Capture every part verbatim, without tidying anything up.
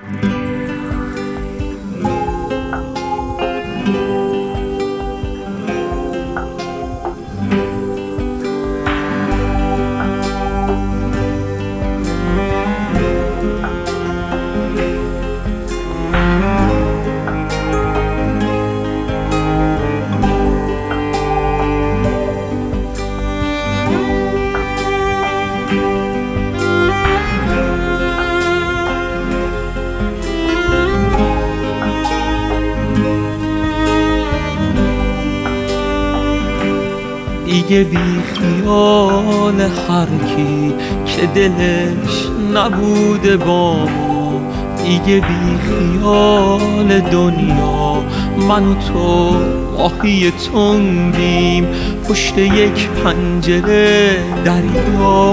دیگه بی خیال هر کی که دلش نبوده با ما، دیگه بی خیال دنیا من و تو ماهی تنگیم پشت یک پنجره دریا.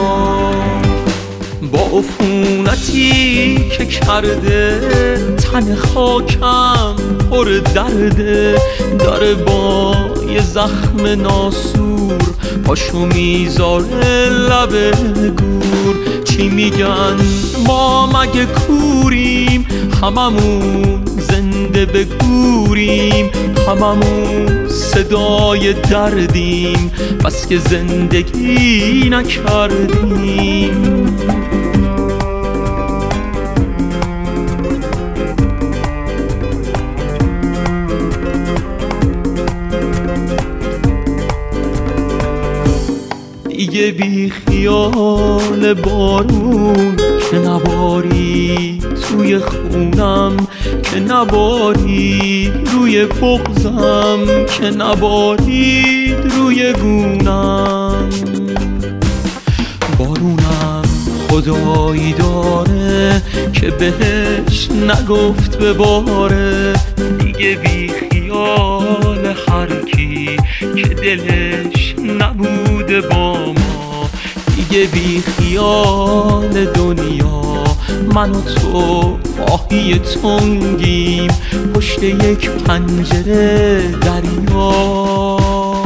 با عفونتی که کرده تن خاکم پر درده، داره با یه زخم ناسور پاشو میذاره لب گور. چی میگن ما مگه کوریم، هممون زنده به گوریم، هممون صدای دردیم بس که زندگی نکردیم. دیگه بی خیال بارون که نباری توی خونم، که نباری روی بغضم، که نباری روی گونم. بارونم خدایی داره که بهش نگفت بباره، دیگه بی خیال هر کی که دلش نبوده با ما، دیگه بی خیال دنیا من و تو ماهی تنگیم پشت یک پنجره دریا.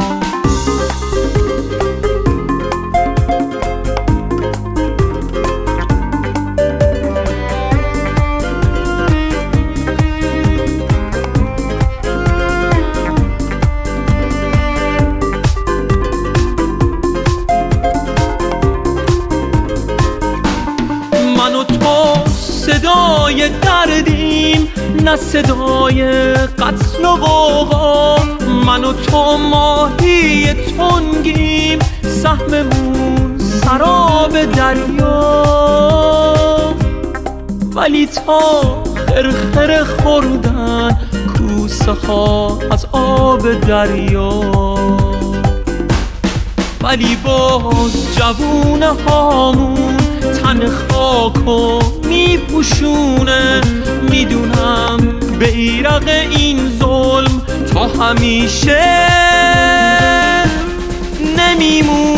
من و تو صدای دردیم نه صدای قتل و غوغا، من و تو ماهی تنگیم سهممون سراب دریا. ولی تا خرخره خوردن کوسه ها از آب دریا، ولی باز جوونه هامون تن خاکو میپوشونه. میدونم بیرق این ظلم تا همیشه نمیمونه.